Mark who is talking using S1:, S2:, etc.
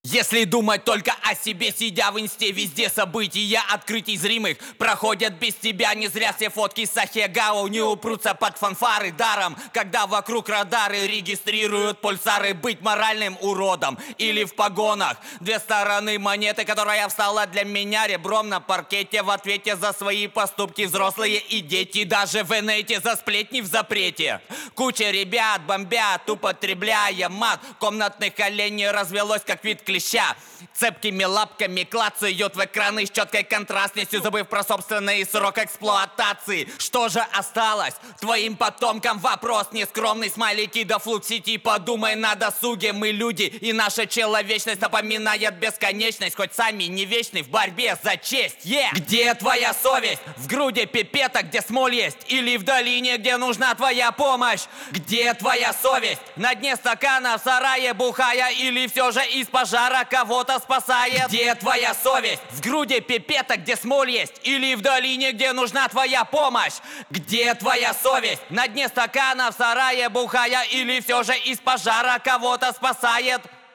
S1: Если думать только о себе, сидя в инсте, везде события открытий зримых проходят без тебя. Не зря все фотки с Ахегао не упрутся под фанфары даром, когда вокруг радары регистрируют пульсары. Быть моральным уродом или в погонах — две стороны монеты, которая встала для меня ребром на паркете в ответе за свои поступки. Взрослые и дети даже в инете за сплетни в запрете. Куча ребят бомбят, употребляя мат. Комнатных оленей развелось как вид клеща. Цепкими лапками клацают в экраны с четкой контрастностью, забыв про собственный срок эксплуатации. Что же осталось твоим потомкам? Вопрос нескромный. Смайлики да флук-сети. Подумай на досуге. Мы люди, и наша человечность напоминает бесконечность, хоть сами не вечны в борьбе за честь. Где твоя совесть? В груди пипета, где смоль есть? Или в долине, где нужна твоя помощь? Где твоя совесть? На дне стакана в сарае бухая, или все же из пожара кого-то спасает? Где твоя совесть? В груди пипета, где смоль есть? Или в долине, где нужна твоя помощь? Где твоя совесть? На дне стакана в сарае бухая, или все же из пожара кого-то спасает?